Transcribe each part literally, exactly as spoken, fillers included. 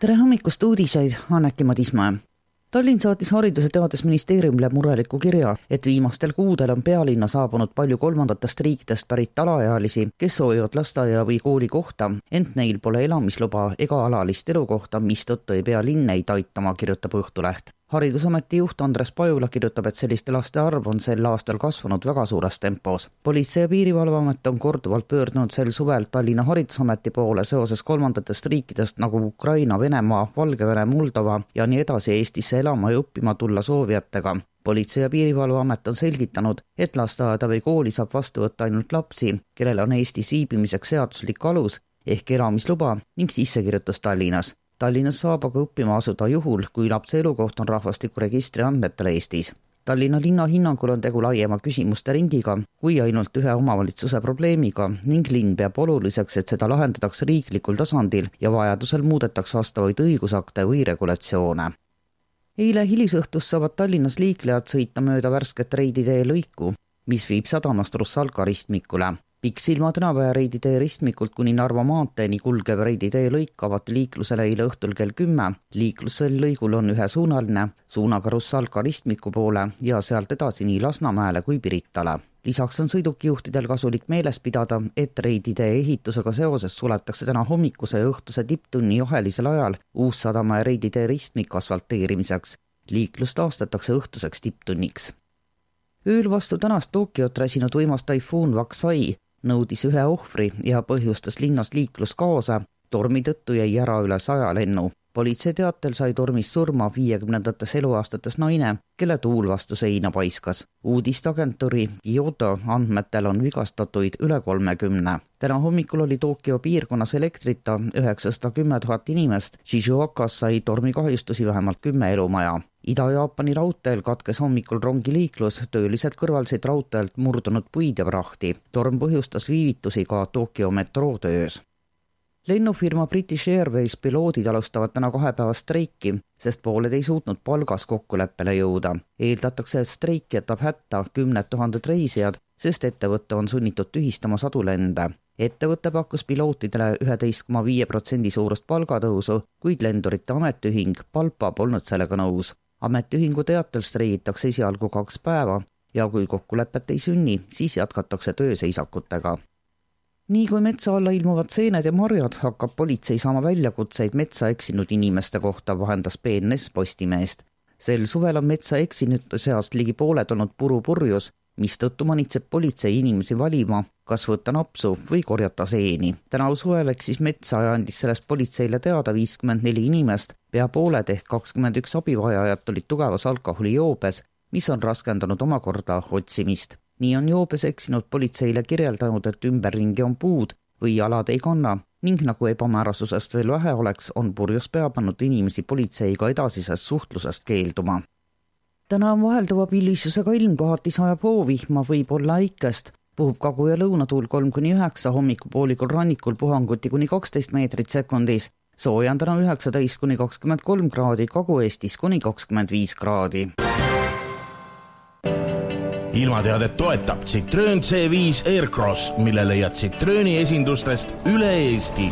Tere hommikust uudiseid, Anneki Madismäe. Tallinn saatis haridus- ja teadusministeeriumile mureliku kirja, et viimastel kuudel on pealinna saabunud palju kolmandatest riikidest pärit alaealisi, kes soovivad lasteaia või kooli kohta, ent neil pole elamisluba ega alalist elukohta, mistõttu ei pea linn neid aitama, kirjutab Õhtuleht. Haridusameti juht Andres Pajula kirjutab, et selliste laste arv on sel aastal kasvanud väga suures tempos. Politsei- ja Piirivalveamet on korduvalt pöördunud sel suvel Tallinna Haridusameti poole seoses kolmandatest riikidest nagu Ukraina, Venemaa, Valgevene, Moldova ja nii edasi Eestisse elama ja õppima tulla soovijatega. Politsei- ja Piirivalveamet on selgitanud, et lasteaeda või kooli saab vastu võtta ainult lapsi, kellel on Eestis viibimiseks seaduslik alus ehk elamisluba ning sissekirjutus Tallinnas. Tallinnas saab aga õppima asuda juhul, kui lapse elukoht on rahvastikuregistri andmetel Eestis. Tallinna linna hinnangul on tegu laiema küsimuste ringiga kui ainult ühe omavalitsuse probleemiga ning linn peab oluliseks, et seda lahendatakse riiklikul tasandil ja vajadusel muudetakse vastavaid õigusakte või regulatsioone. Eile hilisõhtus saavad Tallinnas liiklejad sõita mööda värsket Reiditee lõiku, mis viib sadamast Russalka ristmikule. Pikksilma tänapäeva Reiditee ristmikult kuni Narva maanteeni kulgev Reiditee lõik avati liiklusele eile õhtul kell kümme. Liiklusel lõigul on ühesuunaline suunaga Russalka ristmiku poole ja sealt edasi nii Lasnamäele kui Piritale. Lisaks on sõidukijuhtidel kasulik meeles pidada, et Reiditee ehitusega seoses suletakse täna hommikuse ja õhtuse tipptunni johelisel ajal Uus-Sadama ja Reiditee ristmik asfalteerimiseks. Liiklus taastatakse õhtuseks tipptunniks. Ööl vastu tänast Tokyot räsinud võimas taifuun Vaksai nõudis ühe ohvri ja põhjustas linnas liikluskaose. Tormi tõttu jäi ära üle saja lennu. Politsei teatel sai tormis surma viiekümnendates eluaastates naine, kelle tuul vastu seina paiskas. Uudistagentuuri Kyoto andmetel on vigastatuid üle kolmekümne. Täna hommikul oli Tokyo piirkonnas elektrita üheksasada kümme tuhat inimest. Shizuokas sai tormi kahjustusi vähemalt kümme elumaja. Ida-Jaapani raudteel katkes hommikul rongiliiklus, töölised kõrvalsid raudteelt murdunud puid ja prahti. Torm põhjustas viivitusi ka Tokyo metrootöös. Lennufirma British Airways piloodid alustavad täna kahepäevast streiki, sest pooled ei suutnud palgas kokkuleppele jõuda. Eeldatakse, et streik jätab hätta kümned tuhanded reisijad, sest ettevõte on sunnitud tühistama sadu lende. Ettevõte pakkus pilootidele üheteist koma viis protsenti suurust palgatõusu, kuid lendurite ametiühing Palpa polnud sellega nõus. Ametiühingu teatel streigitakse esialgu kaks päeva ja kui kokkulepet ei sünni, siis jätkatakse tööseisakutega. Nii kui metsa alla ilmuvad seened ja marjad, hakkab politsei saama väljakutseid metsa eksinud inimeste kohta, vahendas B N S Postimeest. Sel suvel on metsa eksinud seast ligi pooled olnud purupurjus, mistõttu manitseb politsei inimesi valima, kas võtta napsu või korjata seeni. Tänavu suvel eksis metsa ja andis sellest politseile teada viiskümmend neli inimest, pea pooled ehk kakskümmend üks abivajajat olid tugevas alkoholijoobes, mis on raskendanud omakorda otsimist. Nii on joobes eksinud politseile kirjeldanud, et ümberringi on puud või jalad ei kanna ning nagu ebamäärasusest veel vähe oleks, on purjus pea pannud inimesi politseiga edasisest suhtlusest keelduma. Täna on vahelduva pilvisusega ilm, kohati sajab hoovihma, võib olla äikest. Puhub kagu- ja lõunatuul kolm kuni üheksa, hommikupoolikul rannikul puhanguti kuni kaksteist meetrit sekundis. Soojan täna üheksateist kuni kakskümmend kolm kraadi, Kagu-Eestis kuni kakskümmend viis kraadi. Ilmateadet toetab Citroen C viis Aircross, mille leiad Citroeni esindustest üle Eesti.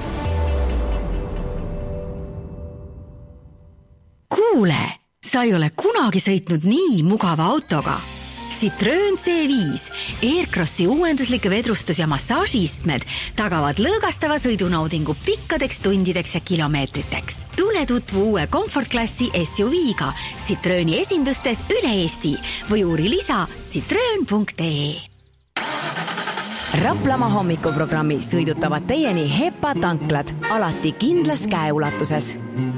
Kuule, sa ei ole kunagi sõitnud nii mugava autoga. Citroen C viis Aircrossi uuenduslik vedrustus- ja massaažiistmed tagavad lõõgastava sõidunaudingu pikkadeks tundideks ja kilomeetriteks. Tule tutvu uue komfortklassi S U V-ga Citroeni esindustes üle Eesti või uuri lisa citroen punkt ee. Raplamaa hommikuprogrammi sõidutavad teieni Hepa tanklad, alati kindlas käeulatuses.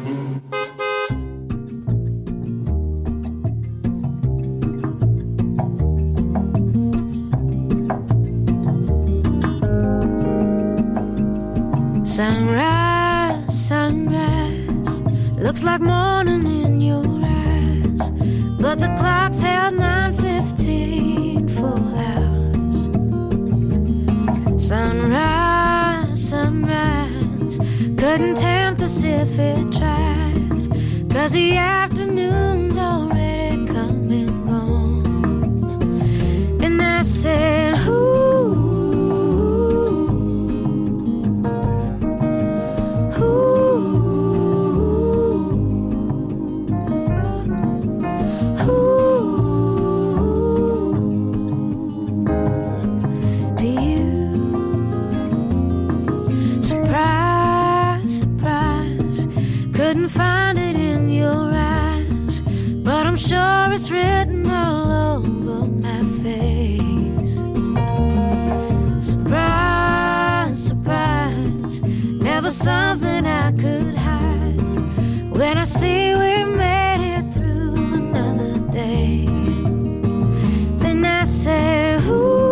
Sunrise, sunrise, looks like morning in your eyes, but the clock's held nine fifteen full hours. Sunrise, sunrise, couldn't tempt us if it tried, 'cause the afternoon's already come and gone. And I said, ooh, ooh, was something I could hide. When I see we made it through another day, then I say, ooh,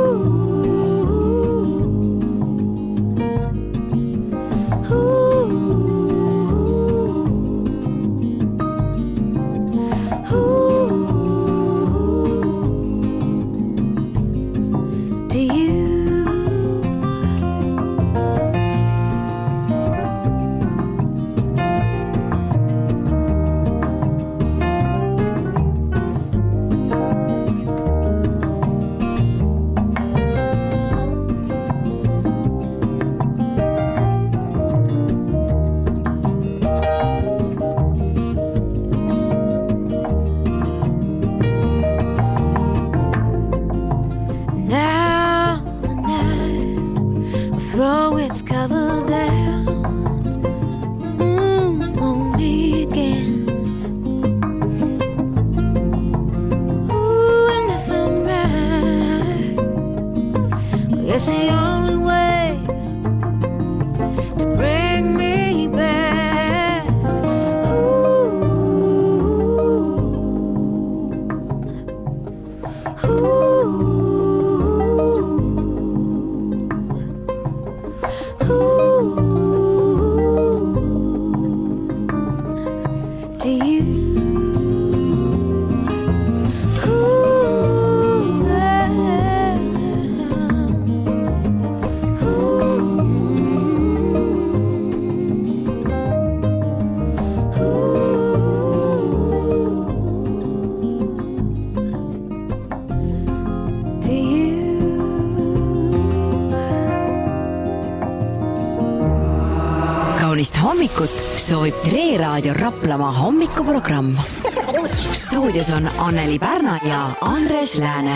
hommikut soovib Tre Raadio Raplamaa hommikuprogramm. Stuudios on Anneli Pärna ja Andres Lääne.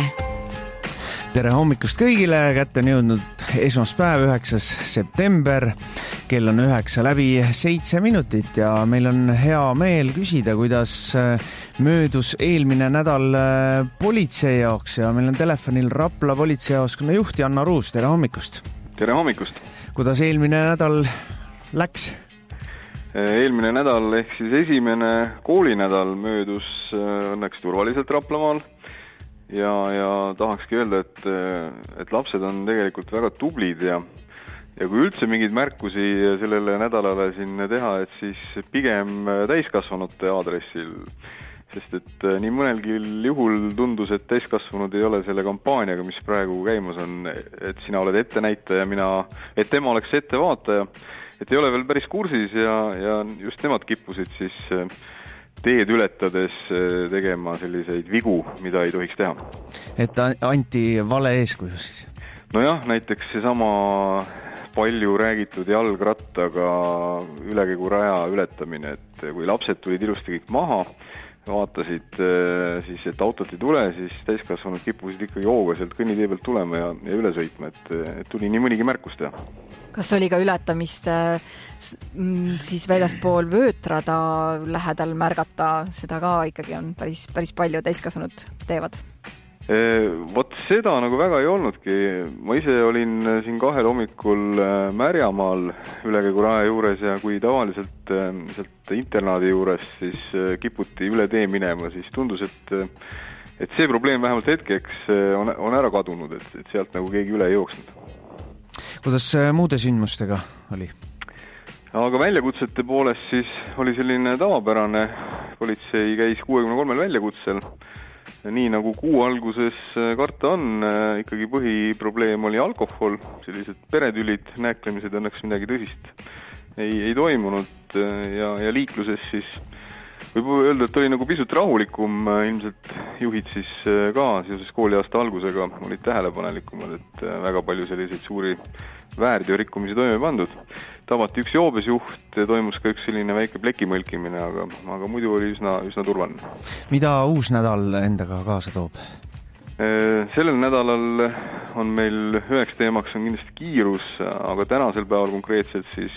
Tere hommikust kõigile, kätte on jõudnud esmaspäev, üheksas september, kell on üheksa läbi seitse minutit ja meil on hea meel küsida, kuidas möödus eelmine nädal politsei jaoks ja meil on telefonil Rapla politseijaoskonna juht Janna Ruus, tere hommikust! Tere hommikust! Kuidas eelmine nädal läks? Eelmine nädal ehk siis esimene koolinädal möödus õnneks turvaliselt Raplamaal ja, ja tahakski öelda, et, et lapsed on tegelikult väga tublid ja, ja kui üldse mingeid märkusi sellele nädalale siin teha, et siis pigem täiskasvanute aadressil, sest et nii mõnelgi juhul tundus, et täiskasvanud ei ole selle kampaaniaga, mis praegu käimas on, et sina oled ettenäitaja, mina, et tema oleks ettevaataja, et ei ole veel päris kursis ja, ja just nemad kippusid siis teed ületades tegema selliseid vigu, mida ei tohiks teha. Et anti vale eeskuju siis? Nojah, näiteks seesama palju räägitud jalgrattaga ülekäiguraja ületamine, et kui lapsed tulid ilusti kõik maha, vaatasid siis, et autot ei tule, siis täiskasvanud kippusid ikkagi hooga sealt kõnnitee pealt tulema ja, ja üle sõitma, et, et tuli nii mõnigi märkus teha. Kas oli ka ületamist siis väljaspool vöötrada lähedal märgata, seda ka ikkagi on päris, päris palju täiskasvanud teevad? Vot seda nagu väga ei olnudki. Ma ise olin siin kahel hommikul Märjamaal ülekäiguraja juures ja kui tavaliselt sealt internaadi juures siis kiputi üle tee minema, siis tundus, et, et see probleem vähemalt hetkeks on, on ära kadunud, et, et sealt nagu keegi üle ei jooksnud. Kuidas muude sündmustega oli? Aga väljakutsete poolest siis oli selline tavapärane. Politsei käis kuuekümne kolmel väljakutsel. Nii nagu kuu alguses karta on, ikkagi põhiprobleem oli alkohol, sellised peretülid, näeklemised õnneks midagi tõsist ei, ei toimunud ja, ja liikluses siis võib öelda, et oli nagu pisut rahulikum, ilmselt juhid siis ka seoses kooliaasta algusega olid tähelepanelikumad, et väga palju selliseid suuri väärteorikkumisi toime pandud. Tabati üks joobes juht, toimus ka üks selline väike pleki mõlkimine, aga, aga muidu oli üsna, üsna turvaline. Mida uus nädal endaga kaasa toob? Sellel nädalal on meil üheks teemaks on kindlasti kiirus, aga tänasel päeval konkreetselt siis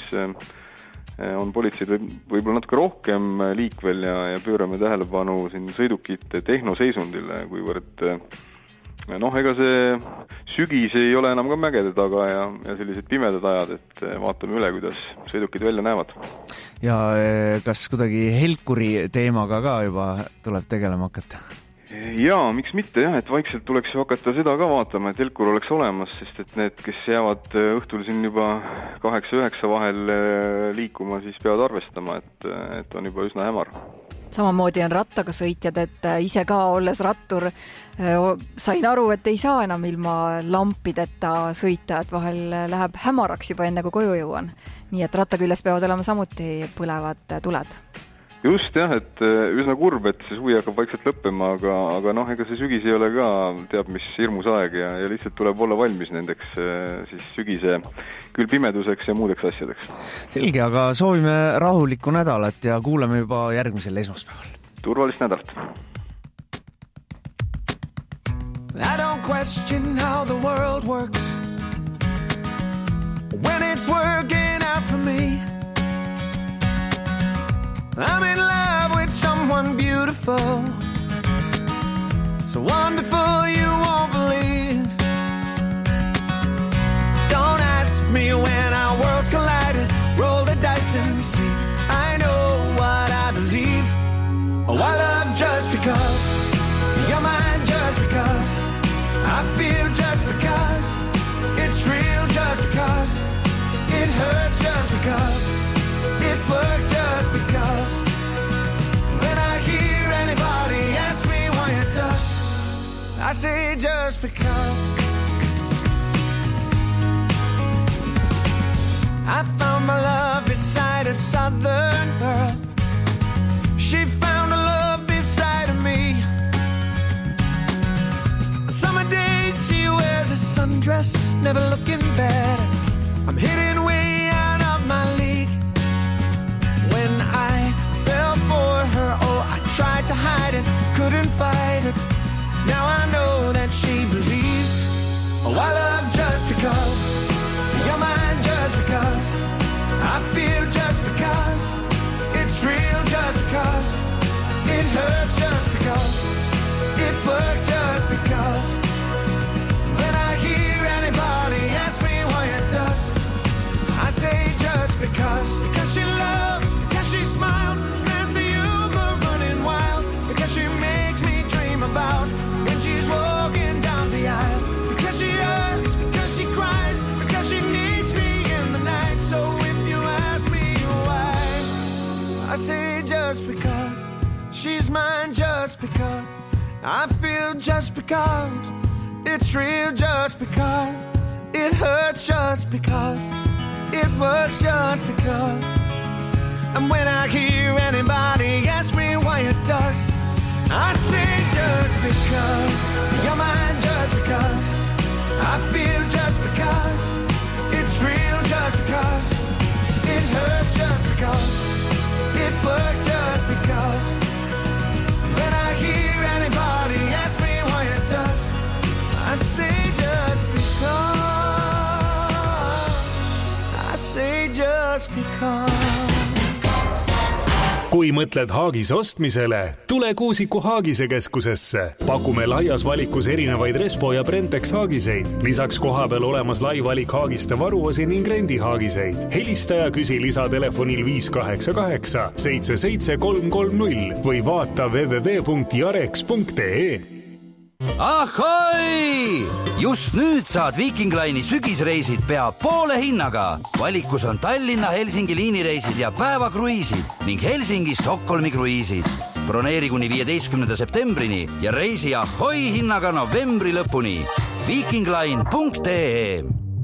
on politseid võib-olla natuke rohkem liikvel ja, ja pöörame tähelepanu siin sõidukite tehnoseisundile, kuivõrd noh, ega see sügis ei ole enam ka mägede taga ja, ja sellised pimedad ajad, et vaatame üle, kuidas sõidukid välja näevad. Ja kas kuidagi helkuri teemaga ka juba tuleb tegelema hakata? Jaa, miks mitte jah, et vaikselt tuleks ju hakata seda ka vaatama, et helkur oleks olemas, sest et need, kes jäävad õhtul siin juba kaheksa üheksa vahel liikuma, siis peavad arvestama, et, et on juba üsna hämar. Samamoodi on rattaga sõitjad, et ise ka olles rattur sain aru, et ei saa enam ilma lampideta sõita, et vahel läheb hämaraks juba enne, kui koju jõuan. Nii et ratta küljes peavad olema samuti põlevad tuled. Just jah, et üsna kurb, et see suvi hakkab vaikselt lõppema, aga, aga noh, ega see sügis ei ole ka teab mis hirmus aeg ja, ja lihtsalt tuleb olla valmis nendeks siis sügise küll pimeduseks ja muudeks asjadeks. Selge, aga soovime rahulikku nädalat ja kuuleme juba järgmisel esmaspäeval. Turvalist nädalat! I don't question how the world works when it's working out for me. I'm in love with someone beautiful, so wonderful you won't believe. Don't ask me when our worlds collided, roll the dice and see. I know what I believe. Oh, I love just because you're mine, just because I feel just because it's real, just because it hurts, just because it works, just because when I hear anybody ask me why it does, I say just because. I found my love beside a southern girl. She found a love beside of me. On summer days she wears a sundress, never looking better. I'm hidden way out of my league. When I fell for her, oh, I tried to hide it, couldn't fight it. Now I know that she believes. Oh, I love just because you're mine, just because I feel, just because it's real, just because it hurts, just because it works, just because when I hear anybody ask me why it does, I say just because. Because she loves, because she smiles, sense of humor running wild, because she makes me dream about when she's walking down the aisle, because she hurts, because she cries, because she needs me in the night. So if you ask me why, I say just because she's mine, just because I feel, just because it's real, just because it hurts, just because it works, just because. And when I hear anybody ask me why it does, I say just because you're mine, just because I feel, just because it's real, just because it hurts, just because it works, just because. When I hear anybody ask me why it does, I say just because. I say just because. Kui mõtled Haagis ostmisele, tule Kuusiku Haagise keskusesse. Pakume laias valikus erinevaid Respo ja Brentex haagiseid. Lisaks kohapeal olemas lai valik haagiste varuosi ning rendi haagiseid. Helista ja küsi lisatelefonil viis kaheksa kaheksa seitse seitse kolm kolm null või vaata w w w punkt jarex punkt e. Ahoi! Just nüüd saad Viking Line'i sügisreisid pea poole hinnaga. Valikus on Tallinna-Helsingi liinireisid ja päevakruiisid ning Helsingi-Stockholmi kruiisid. Broneeri kuni viieteistkümnenda septembrini ja reisi ahoi hinnaga novembri lõpuni. vikingline punkt e.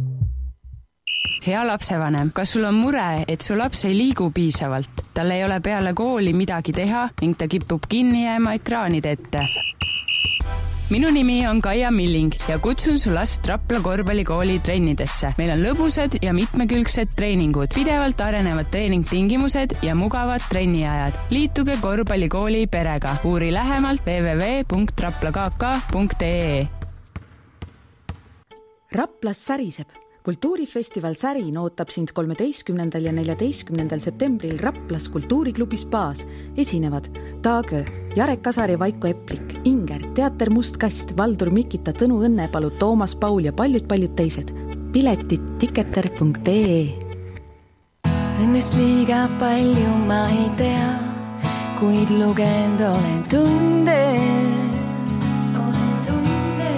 Hea lapsevanem, kas sul on mure, et su laps ei liigu piisavalt? Tal ei ole peale kooli midagi teha ning ta kipub kinni jääma ekraanide ette? Minu nimi on Kaia Milling ja kutsun su last Rapla korvpallikooli trennidesse. Meil on lõbusad ja mitmekülgsed treeningud, pidevalt arenevad treeningtingimused ja mugavad trenniajad. Liituge korvpallikooli perega. Uuri lähemalt w w w punkt rapla k k punkt e. Raplas säriseb. Kultuurifestival Särin ootab sind kolmeteistkümnendal ja neljateistkümnendal septembril Raplas kultuuriklubi Spaas. Esinevad Taagö, Jarek Kasar ja Vaiko Eplik, Inger, Teater Must Kast, Valdur Mikita, Tõnu Õnnepalu, Toomas Paul ja paljud-paljud teised. Piletid tiketer punkt ee. Õnnest liiga palju ma ei tea, kuid lugend olen tunde. Olen tunde.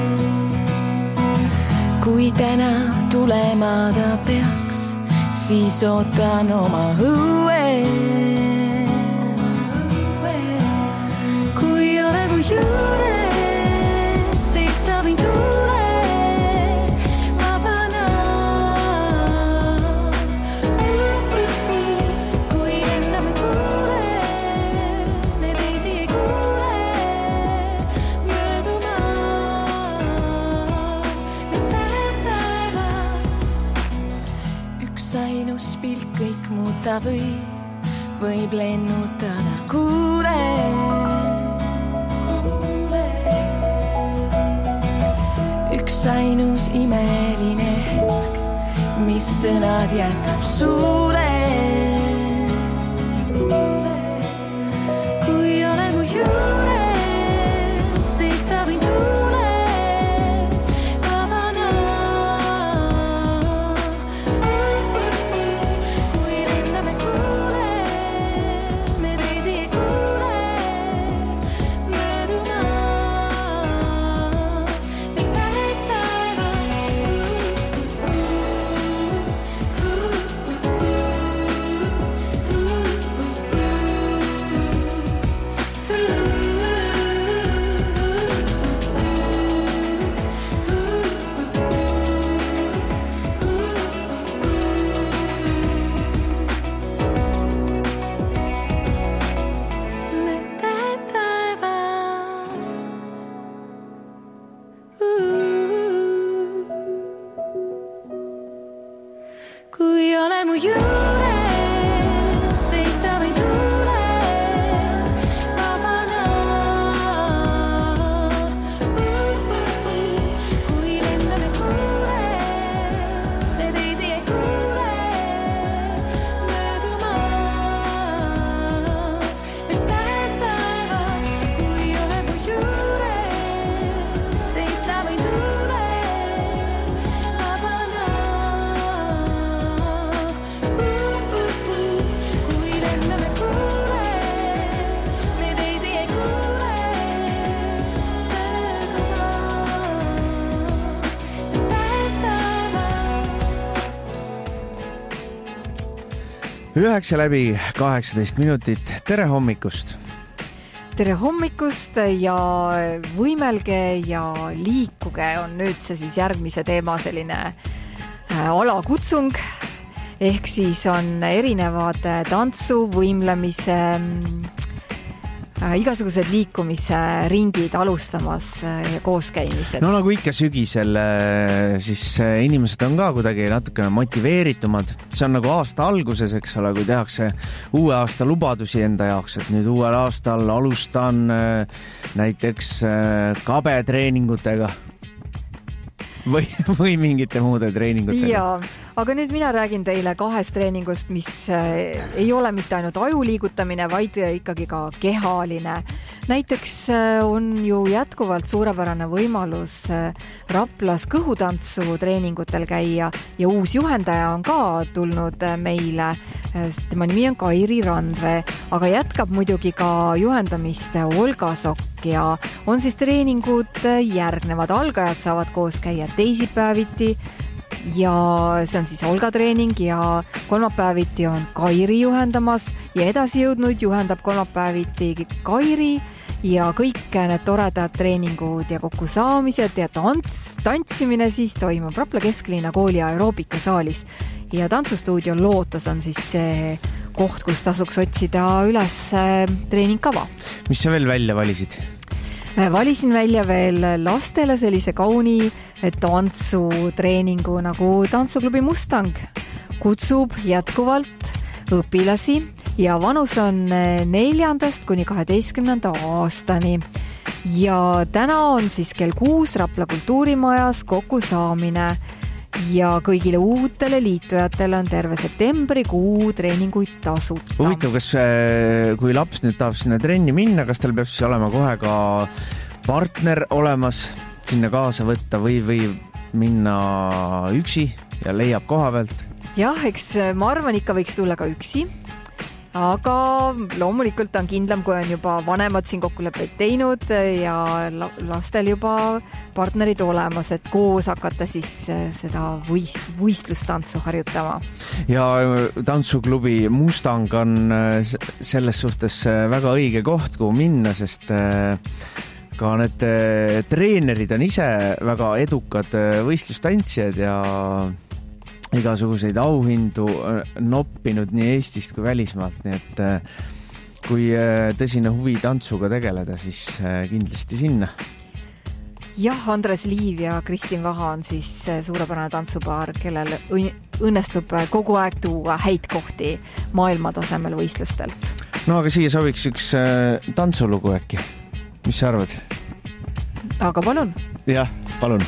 Kui täna tulema ta peaks, siis ootan oma õue. Kui ole mu juures, siis ta mind tules vabana. Kui enda me kuule, me teisi ei kuule, möödumas, me tähed taevas. Üks ainus pilk kõik muuta võib, võib lennutada kuule. Üks ainus imeline hetk, mis sõnad jätab suule. Kui ole mu juures, siis ta võin tules vabana. Kui lendame kuule, me teisi ei kuule, möödumas. Kui ole mu juures, siis ta võin tules vabana. Kui lendame kuule, me teisi ei kuule, möödumas, me tähed taevas. Kui ole mu juures, siis ta võin tules vabana. Üheksa läbi kaheksateist minutit. Tere hommikust! Tere hommikust ja võimelge ja liikuge on nüüd see siis järgmise teema selline alakutsung. Ehk siis on erinevad tantsu, võimlemise, igasugused liikumise ringid alustamas ja kooskäimised. No nagu ikka sügisel, siis inimesed on ka kuidagi natukene motiveeritumad. See on nagu aasta alguses, eks ole, kui tehakse uue aasta lubadusi enda jaoks, et nüüd uuel aastal alustan näiteks kabetreeningutega või, või mingite muude treeningutega. Jaa, aga nüüd mina räägin teile kahest treeningust, mis ei ole mitte ainult aju liigutamine, vaid ikkagi ka kehaline. Näiteks on ju jätkuvalt suurepärane võimalus Raplas kõhutantsu treeningutel käia ja uus juhendaja on ka tulnud meile. Tema nimi on Kairi Randvee, aga jätkab muidugi ka juhendamist Olga Sokk ja on siis treeningud järgnevad. Algajad saavad koos käia teisipäeviti ja see on siis Olga treening ja kolmapäeviti on Kairi juhendamas ja edasi jõudnud juhendab kolmapäeviti Kairi ja kõik need toredad treeningud ja kokkusaamised ja tants, tantsimine siis toimub Rapla kesklinna kooli aeroobikasaalis ja tantsustuudio Lootus on siis see koht, kus tasuks otsida üles treeningkava. Mis sa veel välja valisid? Valisin välja veel lastele sellise kauni tantsutreeningu nagu Tantsuklubi Mustang. Kutsub jätkuvalt õpilasi ja vanus on neljandast kuni kaheteistkümnenda aastani. Ja täna on siis kell kuus Rapla kultuurimajas kokkusaamine ja kõigile uutele liitujatele on terve septembri kuu treeninguid tasuta. Huvitav, kas kui laps nüüd tahab sinna trenni minna, kas tal peab siis olema kohe ka partner olemas sinna kaasa võtta või, või minna üksi ja leiab koha pealt? Jah, eks ma arvan, ikka võiks tulla ka üksi, aga loomulikult on kindlam, kui on juba vanemad siin kokkuleppeid teinud ja lastel juba partnerid olemas, et koos hakata siis seda võistlustantsu harjutama. Ja tantsuklubi Mustang on selles suhtes väga õige koht, kuhu minna, sest ka need treenerid on ise väga edukad võistlustantsijad ja igasuguseid auhindu noppinud nii Eestist kui välismaalt, nii et kui tõsine huvi tantsuga tegeleda, siis kindlasti sinna. Jah, Andres Liiv ja Kristin Vaha on siis suurepärane tantsupaar, kellel õnnestub kogu aeg tuua häid kohti maailma tasemel võistlustelt. No aga siia sobiks üks tantsulugu äkki. Mis sa arvad? Aga palun. Jah, palun.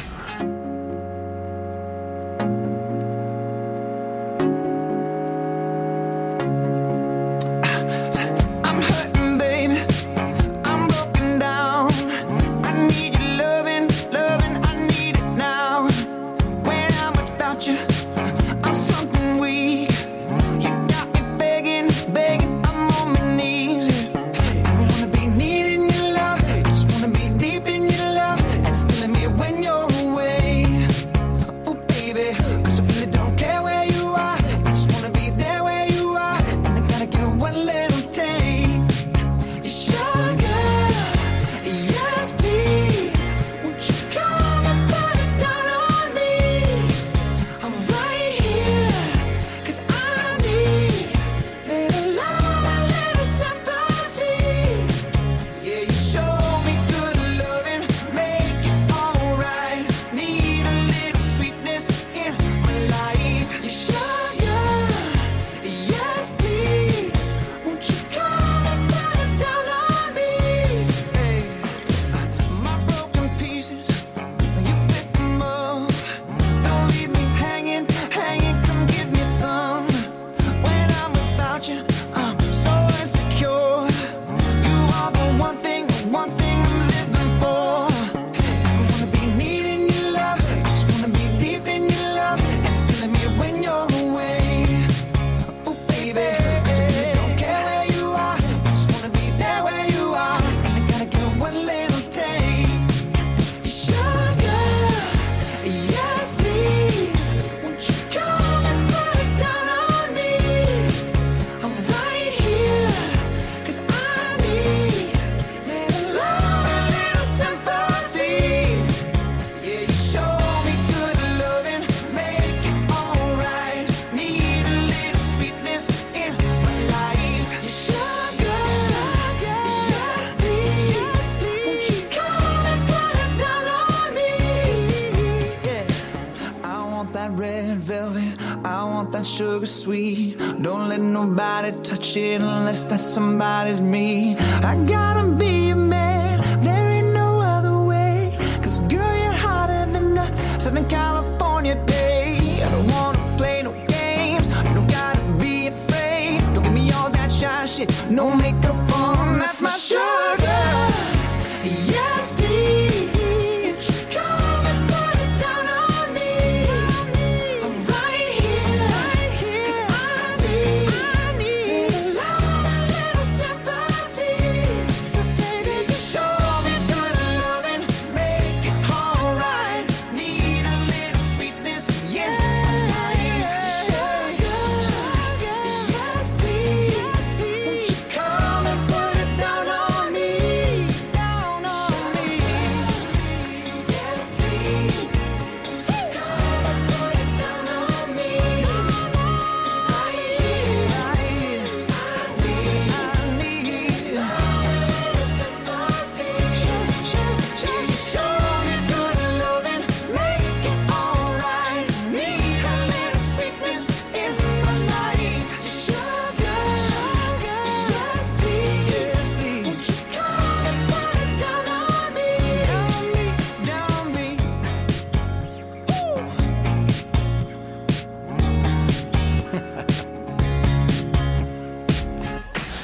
Sugar sweet, don't let nobody touch it unless that somebody's me. I gotta be a man, there ain't no other way, cause girl you're hotter than a Southern California day. I don't wanna play no games, you don't gotta be afraid, don't give me all that shy shit, no makeup on, that's my sugar. Yes please. Come and put it down on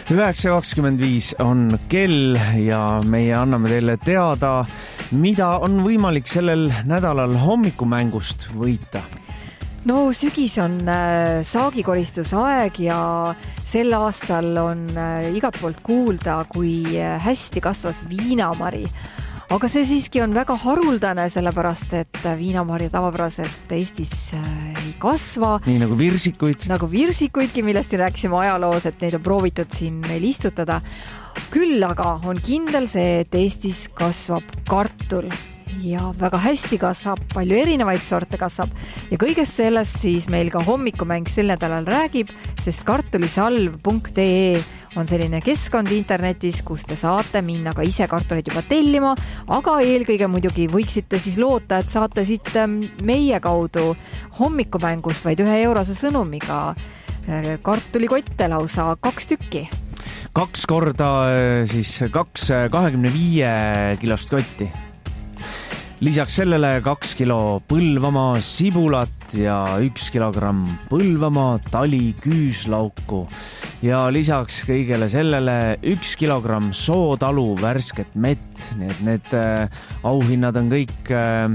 üheksa kakskümmend viis on kell ja meie anname teile teada, mida on võimalik sellel nädalal hommikumängust võita. No sügis on saagikoristusaeg ja sel aastal on igalt poolt kuulda, kui hästi kasvas viinamari. Aga see siiski on väga haruldane, sellepärast et viinamarja tavapäraselt Eestis ei kasva. Nii nagu virsikuid. Nagu virsikuidki, millest rääkisime ajaloos, et neid on proovitud siin meil istutada. Küll aga on kindel see, et Eestis kasvab kartul. Ja väga hästi kasvab, palju erinevaid sorte kasvab ja kõigest sellest siis meil ka hommikumäng sel nädalal räägib, sest kartulisalv punkt ee on selline keskkond internetis, kus te saate minna ka ise kartuleid juba tellima, aga eelkõige muidugi võiksite siis loota, et saate siit meie kaudu hommikumängust vaid ühe eurose sõnumiga kartulikotte lausa kaks tükki. Kaks korda siis kaks kahekümne viie kilost kotti. Lisaks sellele kaks kilo Põlvamaa sibulat ja üks kilogramm Põlvamaa tali küüslauku. Ja lisaks kõigele sellele üks kilogramm Sootalu värsket mett. Nii et need äh, auhinnad on kõik äh,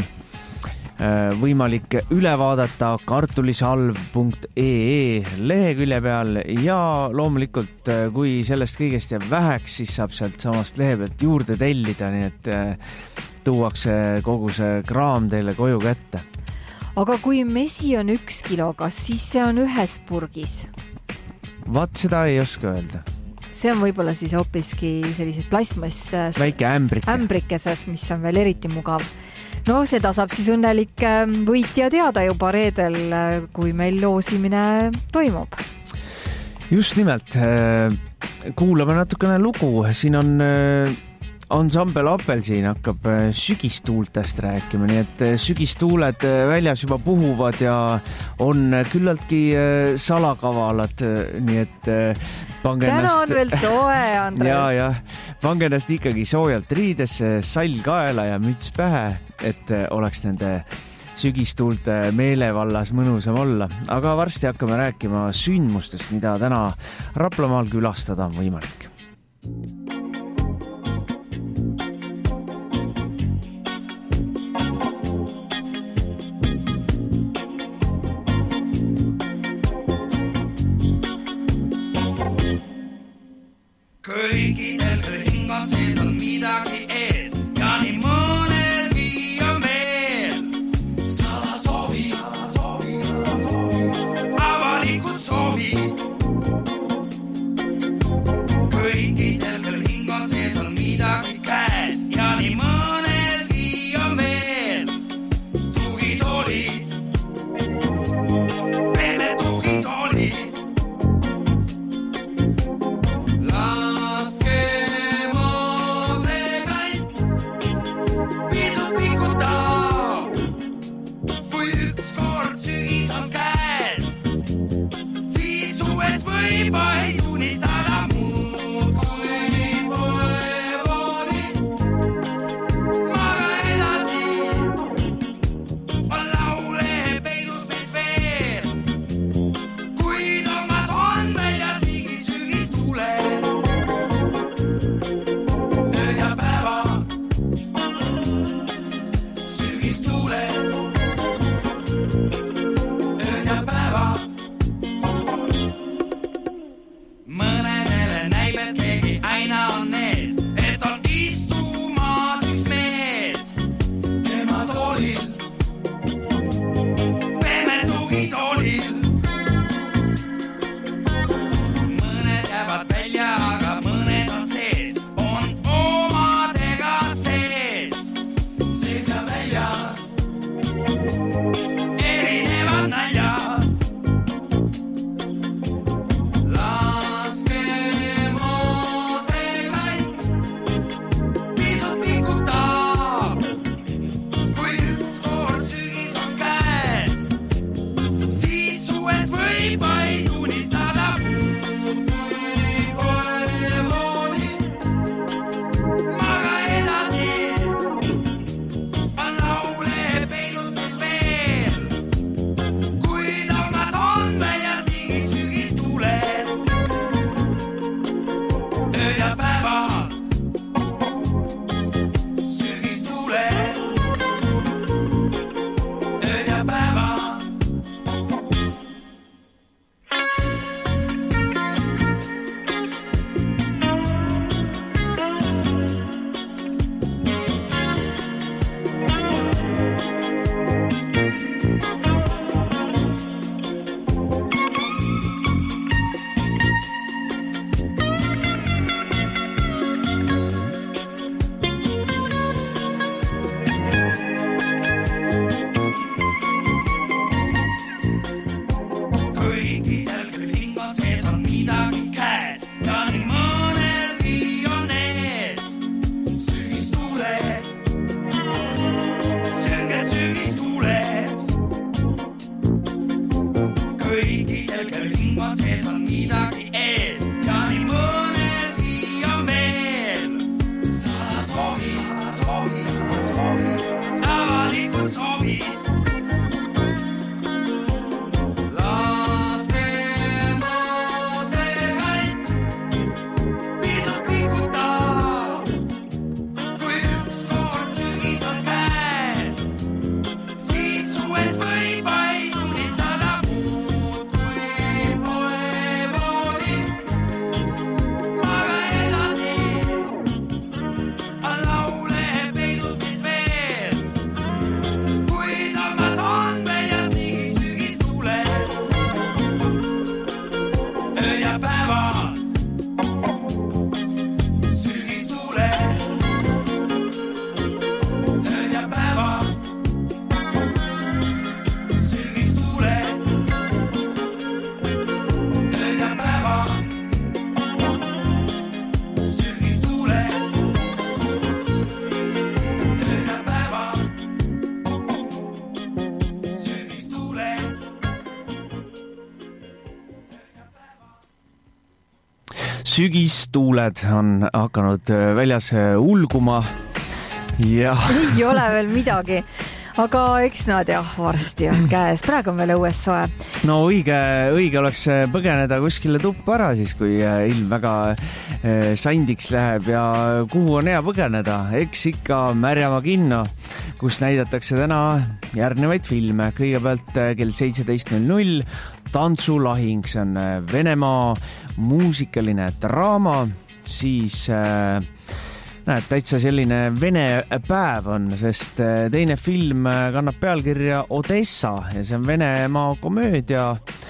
võimalik üle vaadata kartulisalv punkt ee lehekülje peal ja loomulikult, kui sellest kõigest jääb väheks, siis saab sealt samast lehe pealt juurde tellida, nii et äh, tuuakse kogu see kraam teile koju kätte. Aga kui mesi on üks kilo, kas siis see on ühes purgis? Vaat seda ei oska öelda. See on võib-olla siis hoopiski sellised plastmass väike ämbrike. ämbrikeses, mis on veel eriti mugav. No seda saab siis õnnelik võitja teada juba reedel, kui meil loosimine toimub. Just nimelt. Kuulame natukene lugu. Siin on Ansambel Apelsiin hakkab sügistuultest rääkima, nii et sügistuuled väljas juba puhuvad ja on küllaltki salakavalad, nii et pange Täna ennast... on veel soe, Andres. ja, ja, pange ennast ikkagi soojalt riidesse, sall kaela ja müts pähe, et oleks nende sügistuulte meelevallas mõnusam olla. Aga varsti hakkame rääkima sündmustest, mida täna Raplamaal külastada on võimalik. Kõikidel küll hingad sees on midagi ees ja nii mõnelgi on veel. Sala soovi, avalikud soovi. Kõikidel küll hingad sees on midagi käes ja nii mõnelgi on veel. Tugitooli, pehme tugitooli. ööpäeva. Sügistuuled on hakanud väljas ulguma ja ei ole veel midagi, aga eks nad jah, varsti on käes, praegu on veel õues soe. No õige, õige oleks põgeneda kuskile tuppa ära siis, kui ilm väga sandiks läheb ja kuhu on hea põgeneda, eks ikka Märjamaa kinno, kus näidatakse täna järgnevaid filme. Kõigepealt kell seitseteist null null Tantsulahing, see on Venemaa muusikaline draama, siis äh, näed, täitsa selline vene päev on, sest teine film kannab pealkirja Odessa ja see on Venemaa komöödia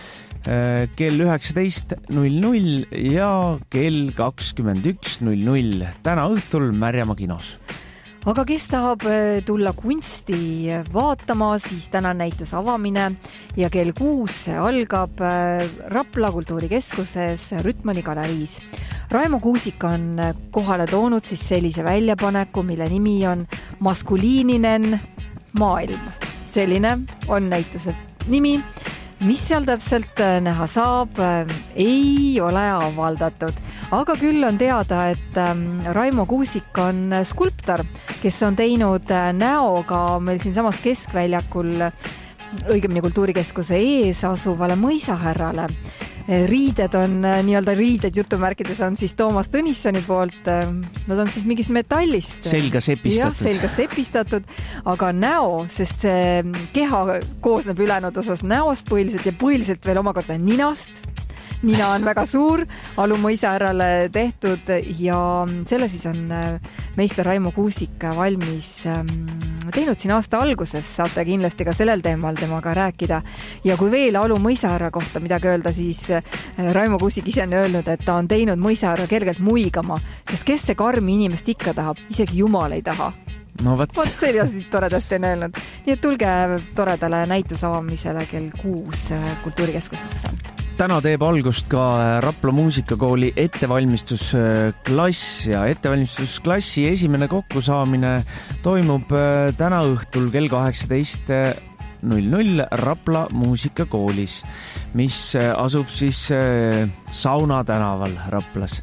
äh, kell üheksateist null null ja kell kakskümmend üks null null täna õhtul Märjamaa kinos. Aga kes tahab tulla kunsti vaatama, siis täna näitus avamine ja kell kuus algab Rapla kultuurikeskuses Rütmani galeriis. Raimo Kuusik on kohale toonud siis sellise väljapaneku, mille nimi on Maskuliininen maailm. Selline on näituse nimi. Mis seal täpselt näha saab, ei ole avaldatud. Aga küll on teada, et Raimo Kuusik on skulptor, kes on teinud näoga meil siin samas keskväljakul, õigemini kultuurikeskuse ees asuvale mõisahärrale. Riided on, nii-öelda riided jutumärkides on siis Toomas Tõnissoni poolt, nad on siis mingist metallist. Selga sepistatud. Jah, selga sepistatud, aga näo, sest see keha koosneb ülejäänud osas näost põhiliselt ja põhiliselt veel omakorda ninast. Nina on väga suur, Alu mõisahärrale tehtud ja selle siis on meister Raimo Kuusik valmis teinud siin aasta alguses, saate kindlasti ka sellel teemal temaga rääkida. Ja kui veel Alu mõisahärra kohta midagi öelda, siis Raimo Kuusik ise on öelnud, et ta on teinud mõisahärra kergelt muigama, sest kes see karmi inimest ikka tahab, isegi jumal ei taha. No võt. Vot selliselt toredasti on öelnud. Nii et tulge toredale näitusavamisele kell kuus kultuurikeskusesse. Täna teeb algust ka Rapla muusikakooli ettevalmistusklass ja ettevalmistusklassi esimene kokkusaamine toimub täna õhtul kell kaheksateist null null Rapla muusikakoolis, mis asub siis Sauna tänaval Raplas.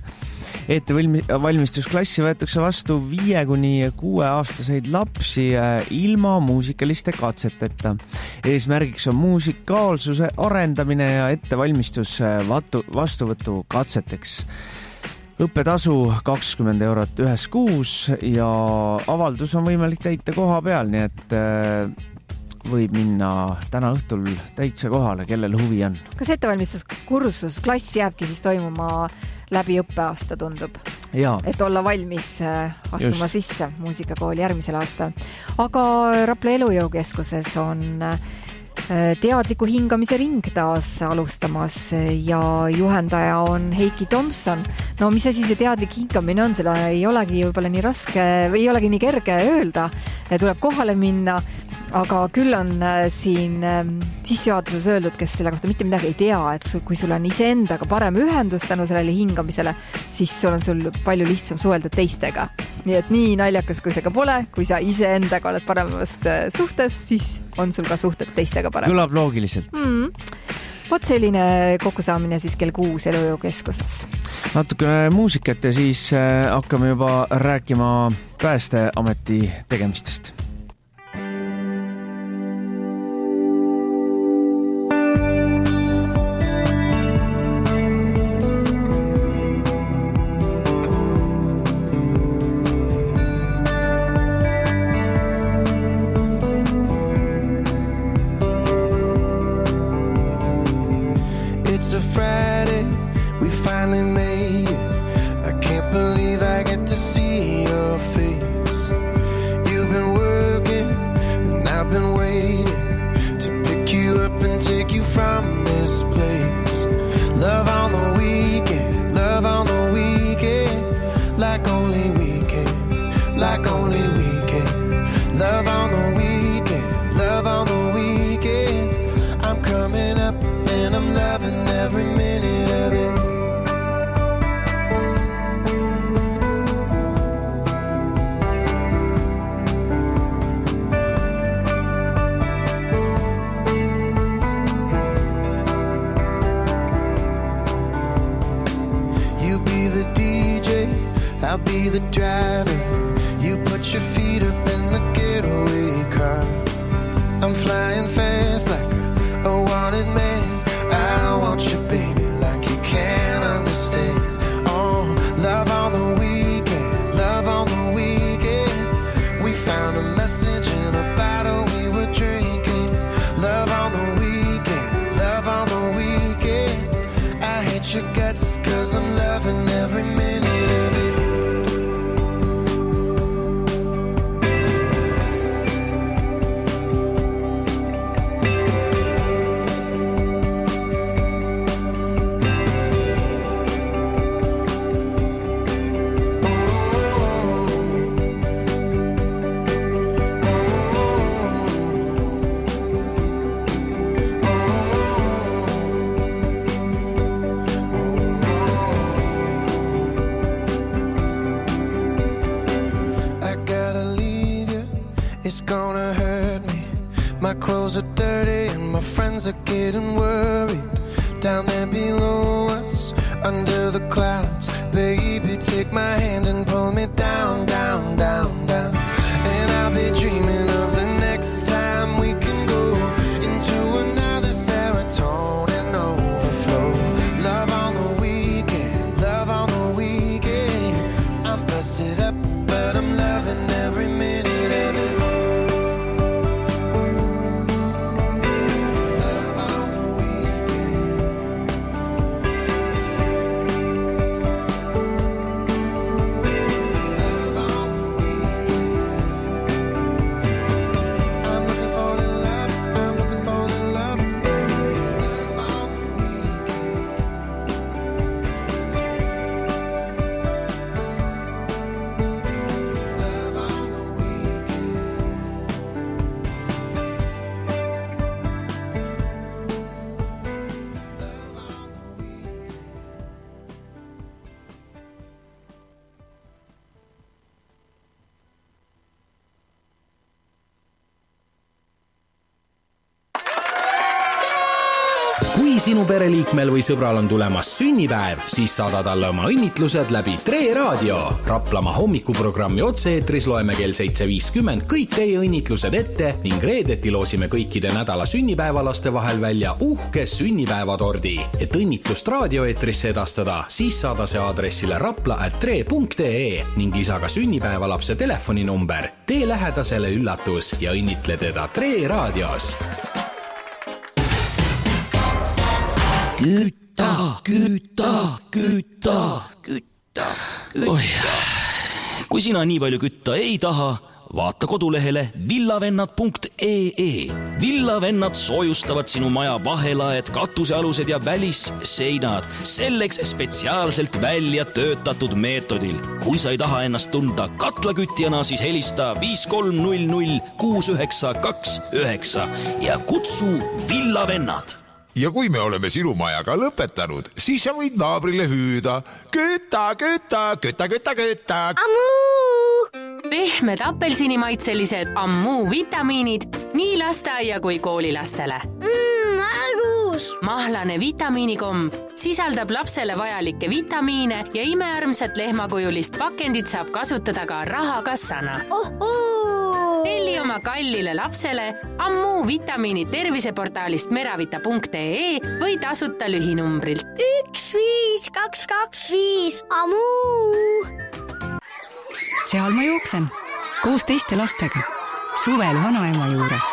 Ettevalmistusklassi võetakse vastu viie kuni kuue aastaseid lapsi ilma muusikaliste katseteta. Eesmärgiks on muusikaalsuse arendamine ja ettevalmistus vastuvõtu katseteks. Õppetasu kakskümmend eurot ühes kuus ja avaldus on võimalik täita koha peal, nii et võib minna täna õhtul täitsa kohale, kellel huvi on. Kas ettevalmistuskursus, klass jääbki siis toimuma läbi õppeaasta, tundub? Jaa. Et olla valmis astuma Just. sisse muusikakooli järgmisel aastal. Aga Rapla Elujõukeskuses on teadliku hingamise ring taas alustamas ja juhendaja on Heiki Tomson. No mis asi see teadlik hingamine on, seda ei olegi võib-olla nii raske, või ei olegi nii kerge öelda, tuleb kohale minna, aga küll on siin sissejuhatuses öeldud, kes selle kohta mitte midagi ei tea, et kui sul on iseendaga parem ühendus tänu sellele hingamisele, siis sul on sul palju lihtsam suhelda teistega. Nii et nii naljakas, kui see ka pole, kui sa iseendaga oled paremas suhtes, siis on sul ka suhted teistega parem. Kõlab loogiliselt. Mm. Vot selline kokkusaamine siis kell kuus Elujõukeskuses. Natukene muusikat ja siis hakkame juba rääkima Päästeameti tegemistest. Kui sinu pereliikmel või sõbral on tulemas sünnipäev, siis saada talle oma õnnitlused läbi Tre Raadio. Raplamaa hommikuprogrammi otse-eetris loeme kell seitse viiskümmend kõik teie õnnitlused ette ning reedeti loosime kõikide nädala sünnipäevalaste vahel välja uhke sünnipäevatordi. Et õnnitlust raadioeetrisse edastada, siis saada see aadressile rapla at tre punkt ee ning lisa ka sünnipäevalapse telefoninumber. Tee lähedasele üllatus ja õnnitle teda Tre Raadios. Kütta, kütta, kütta, kütta, kütta. Kui sina nii palju kütta ei taha, vaata kodulehele villavennad punkt ee. Villavennad soojustavad sinu maja vahelaed, katusealused ja välisseinad selleks spetsiaalselt välja töötatud meetodil. Kui sa ei taha ennast tunda katlakütjana, siis helista viis kolm null null kuus üheksa kaks üheksa ja kutsu Villavennad. Ja kui me oleme sinu majaga lõpetanud, siis sa võid naabrile hüüda. Kütta, kütta, kütta, kütta, kütta. Ammuu! Pehmed apelsinimaitselised Ammuu vitamiinid nii lasteaia kui koolilastele. Mmm, argus! Mahlane vitamiinikomb sisaldab lapsele vajalikke vitamiine ja imearmsat lehmakujulist pakendit saab kasutada ka rahakassana. Ohoo! Telli oma kallile lapsele Ammuu vitamiinid terviseportaalist meravita punkt ee või tasuta lühinumbrilt. üks viis kaks kaks viis Ammuu! Seal ma jooksen koos teiste lastega suvel vanaema juures.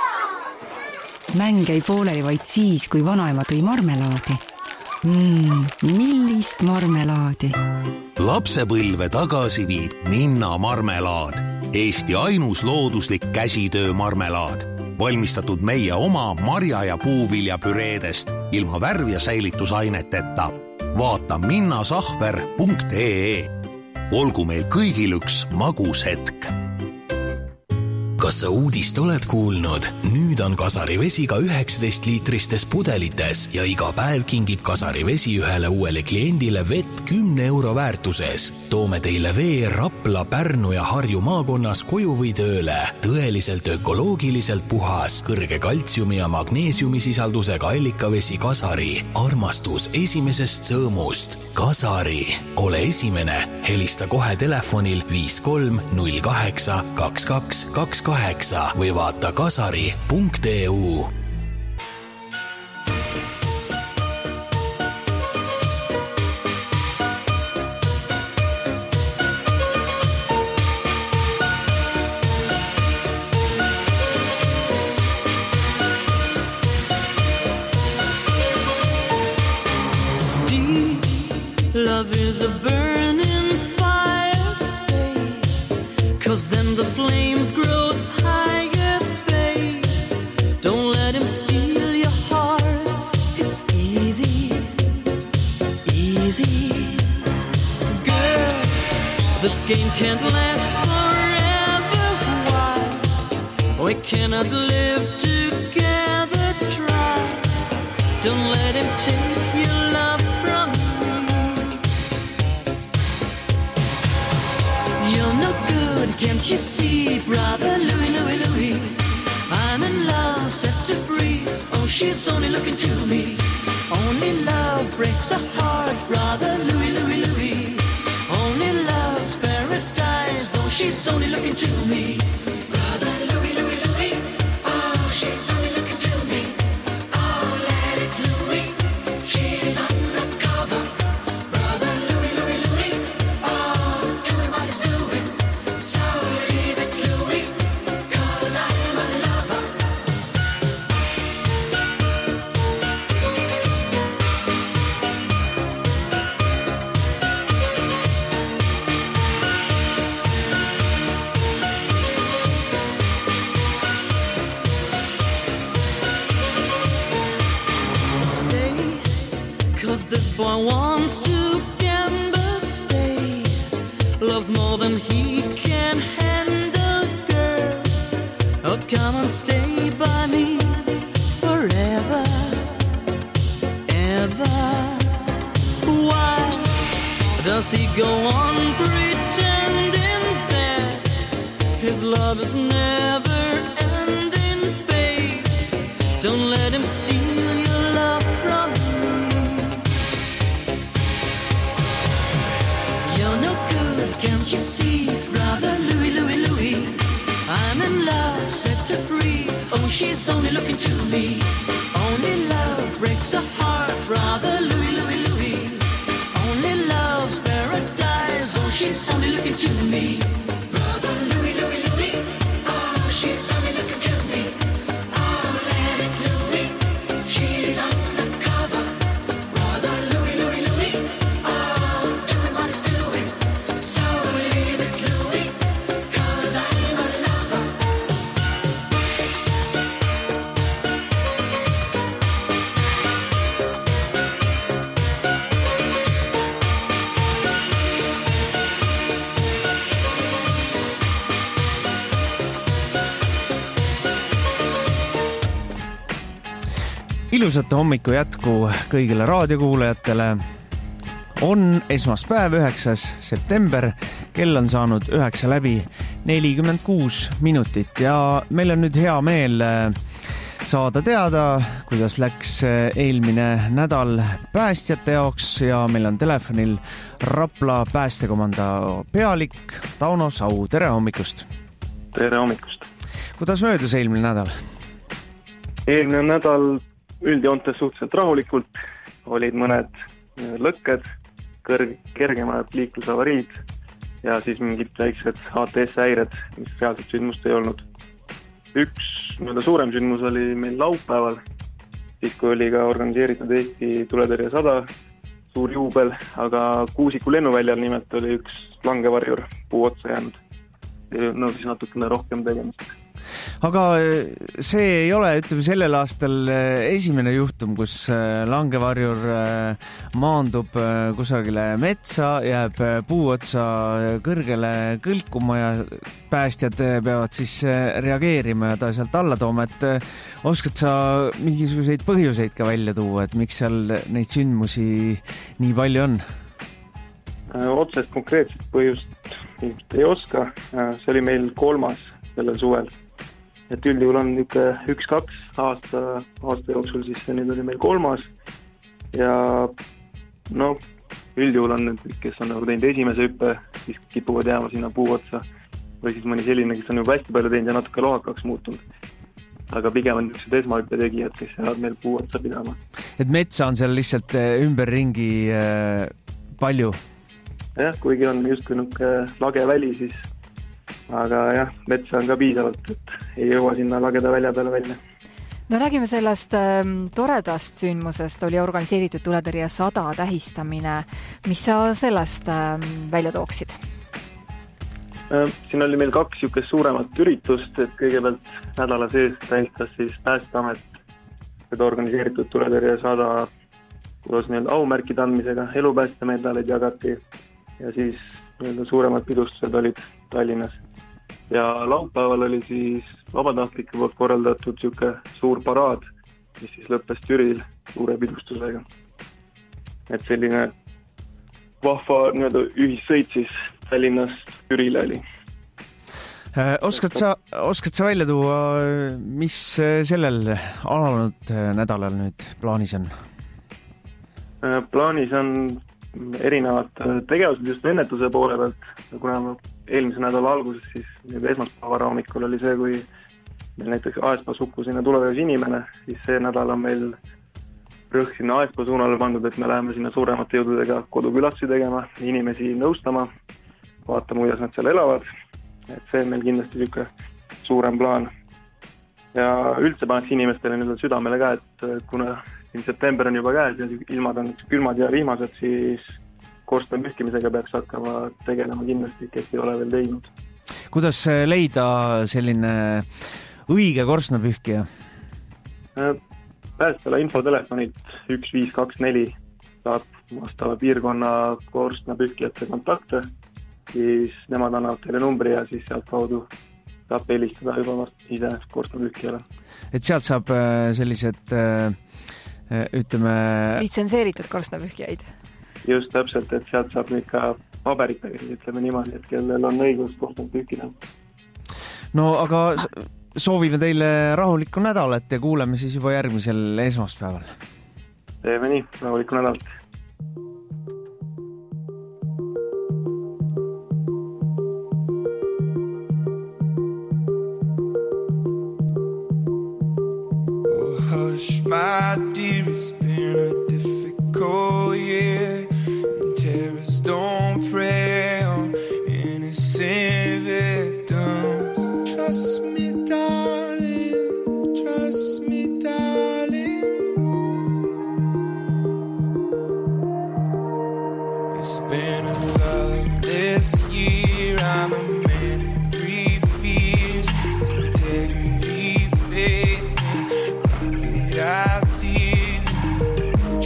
Mäng ei pooleli vaid siis, kui vanaema tõi marmelaadi. Mm, millist marmelaadi? Lapsepõlve tagasi viib Minna marmelaad. Eesti ainus looduslik käsitöö marmelaad. Valmistatud meie oma marja- ja puuvilja püreedest ilma värv- ja säilitusaineteta. Vaata minnasahver punkt ee. Olgu meil kõigil üks magus hetk. Kas sa uudist oled kuulnud? Nüüd on Kasari vesi ka üheksateist liitristes pudelites ja iga päev kingib Kasari vesi ühele uuele kliendile vett kümne euro väärtuses. Toome teile vee Rapla, Pärnu ja Harju maakonnas koju või tööle. Tõeliselt ökoloogiliselt puhas, kõrge kaltsiumi ja magneesiumi sisaldusega allikavesi Kasari. Armastus esimesest sõõmust. Kasari. Ole esimene. Helista kohe telefonil viis kolm null kaheksa kaks kaks kaks kaheksa või vaata kasari punkt eu. Deep love is a burning fire, stay, 'cause then the flames grow higher, babe. Don't let him steal your heart. It's easy, easy. Girl, this game can't last forever. Why? We cannot live together. Try. Don't let him take your love from me. You're no good, can't you see, brother Louis, Louis, Louis? I'm in love, set to free. Oh, she's only looking to me. Only love breaks a heart, brother Louis, Louis, Louis. Only love's paradise. Oh, she's only looking to me. Brother Louis, Louis, Louis. Oh, she's only looking to me. Oh, let it Louis. She's undercover. Brother Louis, Louis, Louis. Oh, doing what he's doing. So leave it Louis, 'cause I am a lover. Stay, 'cause this boy wants to gamble. Stay, loves more than he can handle, girl. Oh, come and stay by me forever, ever. Why does he go on pretending that his love is never ending, babe? Don't let him steal your love from Ilusat hommiku jätku kõigile raadiokuulajatele. On esmaspäev, üheksas september, kell on saanud üheksa läbi nelikümmend kuus minutit ja meil on nüüd hea meel saada teada, kuidas läks eelmine nädal päästjate jaoks ja meil on telefonil Rapla päästekomando pealik Tauno Sau. Tere hommikust! Tere hommikust! Kuidas möödus eelmine nädal? Eelmine nädal üldjoontes suhteliselt rahulikult, olid mõned lõkked, kõrg, kergemad liiklusavariid ja siis mingid väiksed A T S-häired, mis reaalselt sündmust ei olnud. Üks mõnda suurem sündmus oli meil laupäeval, siis kui oli ka organiseeritud Eesti tuletõrje sada suur juubel, aga Kuusiku lennuväljal nimelt oli üks langevarjur puu otsa jäänud. Nõudis natukene rohkem tegemist. Aga see ei ole, ütleme, sellel aastal esimene juhtum, kus langevarjur maandub kusagile metsa, jääb puu otsa kõrgele kõlkuma ja päästjad peavad siis reageerima ja ta sealt alla tooma. Et oskad sa mingisuguseid põhjuseid ka välja tuua, et miks seal neid sündmusi nii palju on? Otsest konkreetset põhjust ei oska. See oli meil kolmas sellel suvel. Et üldjuhul on üks-kaks aasta, aasta jooksul, siis see nüüd oli meil kolmas ja no üldjuhul on need, kes on nagu teinud esimese hüppe, siis kipuvad jääma sinna puu otsa või siis mõni selline, kes on juba hästi palju teinud ja natuke lohakaks muutunud. Aga pigem on niisugused esmahüppe tegijad, kes jäävad meil puu otsa pidama. Et metsa on seal lihtsalt ümberringi äh, palju? Jah, kuigi on just kui nuke lage väli, siis aga jah, metsa on ka piisavalt, et ei jõua sinna lageda välja peale välja. No räägime sellest ähm, toredast sündmusest, oli organiseeritud tuletõrje sada tähistamine. Mis sa sellest ähm, välja tooksid? Äh, siin oli meil kaks niisugust suuremat üritust, et kõigepealt nädala sees tähistas siis Päästeamet seda organiseeritud tuletõrje sada koos nii-öelda aumärkide andmisega, elupäästemedaleid jagati ja siis nii-öelda suuremad pidustused olid Tallinnas. Ja laupäeval oli siis vabatahtlike poolt korraldatud siuke suur paraad, mis siis lõppes Türil suure pidustusega. Et selline vahva nii-öelda ühissõit siis Tallinnast Türile oli. Oskad sa, oskad sa välja tuua, mis sellel alanud nädalal nüüd plaanis on? Plaanis on erinevad tegevused just ennetuse poole pealt. Kuna eelmise nädala alguses siis esmaspäeva hommikul oli see, kui meil näiteks Aespa sukku sinna tuleväis inimene, siis see nädal on meil rõhk sinna Aespa suunale pandud, et me läheme sinna suuremate jõududega kodukülatsi tegema, inimesi nõustama, vaatama, kuidas nad seal elavad. Et see on meil kindlasti niisugune suurem plaan. Ja üldse paneks inimestele nüüd südamele ka, et kuna siin september on juba käes ja ilmad on külmad ja vihmased, siis korsten pühkimisega peaks hakkama tegelema kindlasti, kes ei ole veel teinud. Kuidas leida selline õige korstnapühkija? Päästjale infotelefonid üks viis kaks neli saab vastava piirkonna korstnapühkijate kontakte, siis nemad annavad teile numbri ja siis sealt kaudu saab helistada juba ise korstnapühkijale. Et sealt saab sellised, ütleme... litsenseeritud korstnapühkijaid? Just täpselt, et sealt saab nüüd ka paberitega, ütleme niimoodi, et kellel on õigus korstnapühkida. No aga soovime teile rahulikku nädalat ja kuuleme siis juba järgmisel esmaspäeval. Teeme nii, rahulikku nädalat. Hush, my dear, it's been a difficult year, and terrorists don't prey on innocent victims. Trust me, darling, trust me, darling. It's been a loveless year, I'm a man of three fears, integrity, faith, out tears.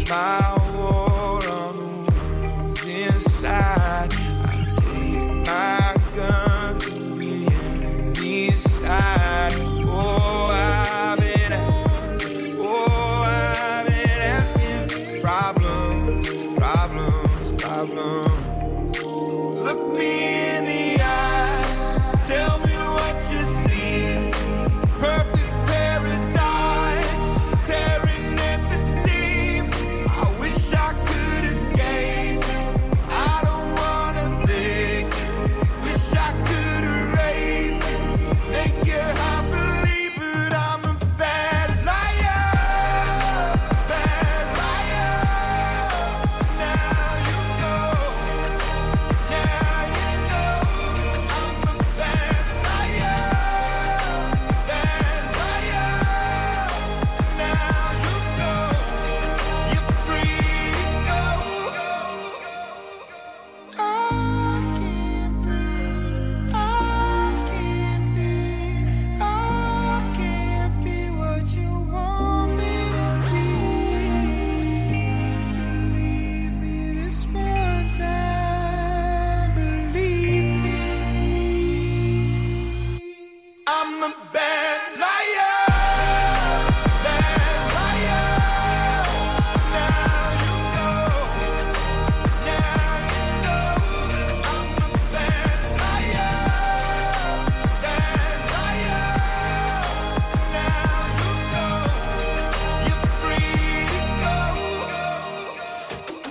my war on the wounds inside. I take my gun to the enemy's side. Oh, I've been asking, oh, I've been asking. Problems, problems, problems. So look me in the eyes, tell me what you see. Perfect paradise, tearing at the seams. I wish I could escape. I don't wanna think. Wish I could erase it. Make your heart believe, but I'm a bad liar. Bad liar. Now you know. Now you know. I'm a bad liar. Bad liar. Now you know. You're free to go. I can't breathe. I can't be. I can't be what you want me to be. Believe me this one time. Believe me. I'm a bad liar. Bad liar. Now you know. Now you know. I'm a bad liar. Bad liar. Now you know. You're free to go.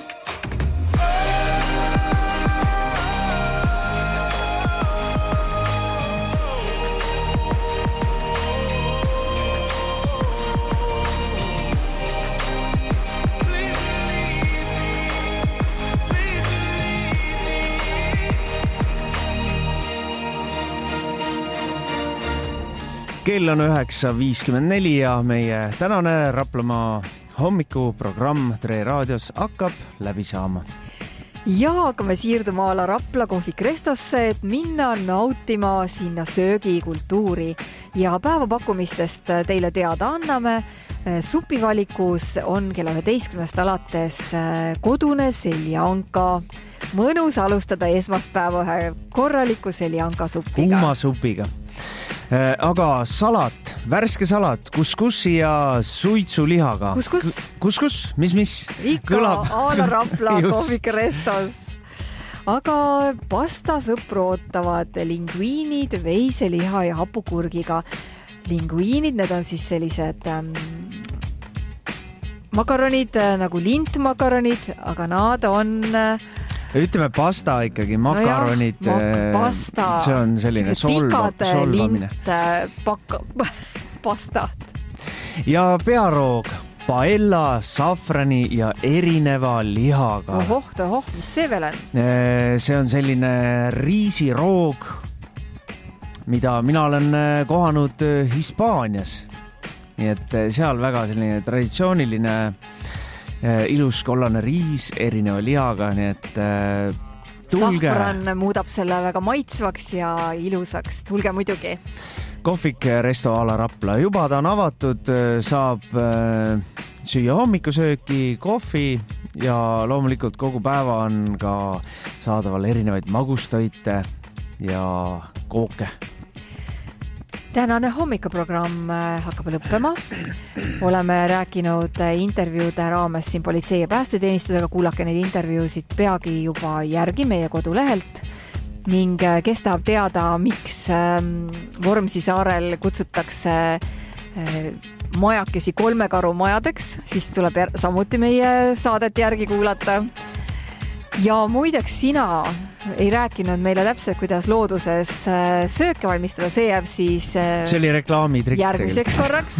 Kell on üheksa viiskümmend neli ja meie tänane Raplamaa hommikuprogramm Tre raadios hakkab läbi saama. Ja hakkame siirduma ala Rapla kohvik Restosse, et minna nautima sinna söögikultuuri ja päevapakkumistest teile teada anname. Supivalikus on kella üheteistkümnest alates kodune seljanka. Mõnus alustada esmaspäeva ühe korraliku seljanka supiga. Kumma supiga. Aga salat, värske salat, kuskussi ja suitsulihaga. Kuskus? Kuskus? Mis, mis? Ikka ala Rapla kohvik Restos. Aga pastasõpru ootavad linguiinid, veiseliha ja hapukurgiga. Linguiinid, need on siis sellised ähm, makaronid nagu lintmakaronid, aga nad on... Ütleme pasta ikkagi, makaronid, no jah, pasta, see on selline solva, solvamine. Lint, pakka, pastad. Ja pearoog, paella, safrani ja erineva lihaga. Ohoh, ohoh, mis see veel on? See on selline riisiroog, mida mina olen kohanud Hispaanias. Nii et seal väga selline traditsiooniline ilus kollane riis erineva lihaga, nii et tulge. Safran muudab selle väga maitsvaks ja ilusaks, tulge muidugi. Kohvik Resto ala Rapla, juba ta on avatud, saab süüa hommikusööki, kohvi ja loomulikult kogu päeva on ka saadaval erinevaid magustoite ja kooke. Tänane hommikuprogramm hakkab lõppema. Oleme rääkinud intervjuude raames siin politsei- ja päästeteenistusega, kuulake neid intervjuusid peagi juba järgi meie kodulehelt ning kes tahab teada, miks Vormsi saarel kutsutakse majakesi kolmekaru majadeks, siis tuleb samuti meie saadet järgi kuulata. Ja muideks sina ei rääkinud meile täpselt, kuidas looduses sööke valmistada, see jääb siis see oli reklaamitrikk järgmiseks korraks.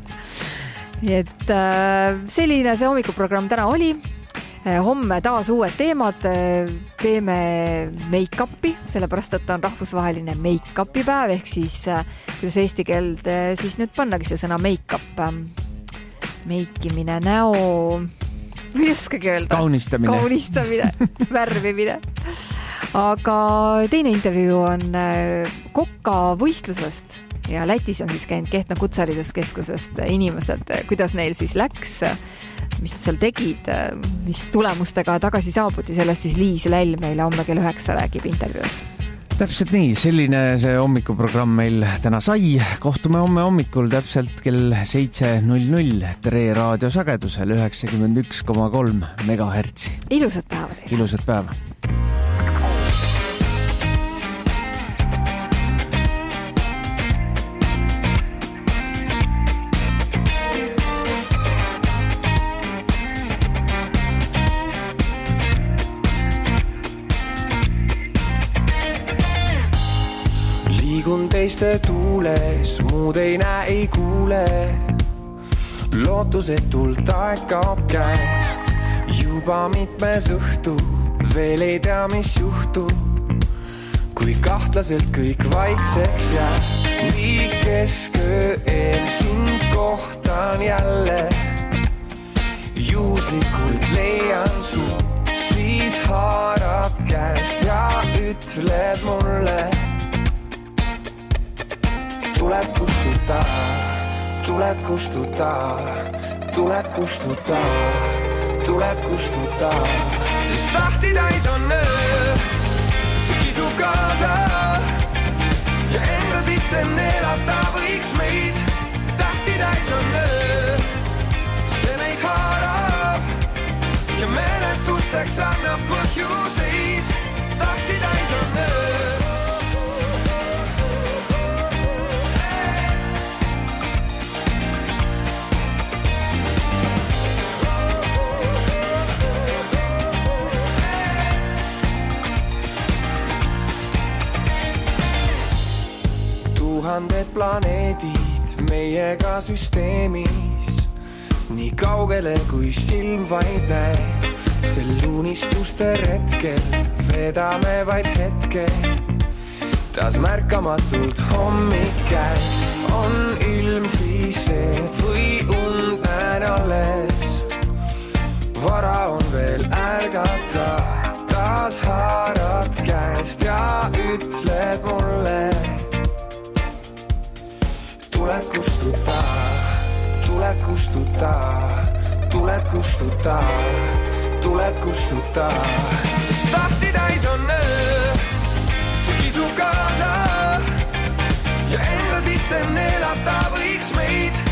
Et selline see hommikuprogramm täna oli. Homme taas uued teemad, teeme make-upi, sellepärast, et on rahvusvaheline make-upi päev, ehk siis kuidas eesti keeld siis nüüd pannagi see sõna make-up, meikimine, näo, või ei oskagi öelda. Kaunistamine. Kaunistamine, värvimine. Aga teine intervjuu on kokka võistlusest ja Lätis on siis käinud Kehtna kutsehariduskeskusest inimesed, kuidas neil siis läks mis nad seal tegid, mis tulemustega tagasi saabuti, sellest siis Liis Läll meile homme kell üheksa räägib intervjuus. Täpselt nii, selline see hommikuprogramm meil täna sai. Kohtume homme hommikul täpselt kell seitse null null Tere raadio sagedusel üheksakümmend üks koma kolm megahertsi. Ilusat päeva teile. Ilusat päeva. Liigun teiste tuules, muud ei näe, ei kuule. Lootusetult aeg kaob käest. Juba mitmes õhtu, veel ei tea, mis juhtub. Kui kahtlaselt kõik vaikseks jääb. Nii kesköö eel sind kohtan jälle. Juhuslikult leian su, siis haarad käest ja ütled mulle. Tuled kustuta, tuled kustuta, tuled kustuta, tuled kustuta. Sest tahti täis on öö, see kisu kaasa. Ja enda sisse neelata võiks meid. Tahti täis on öö, see neid haarab. Ja meeletusteks annab põhjuseid. Tahti täis on öö. Tuhanded planeedid meiega süsteemis. Nii kaugele kui silm vaid näeb. Sel unistuste retkel vedame vaid hetke. Taas märkamatult hommik käes. On ilm siis see või und näen alles. Vara on veel ärgata. Taas haarad käest ja ütled mulle. Tuled kustuta, tuled kustuta, tuled kustuta, tuled kustuta. Sest tahti täis on öö, see kisu kaasa. Ja enda sisse neelata võiks meid.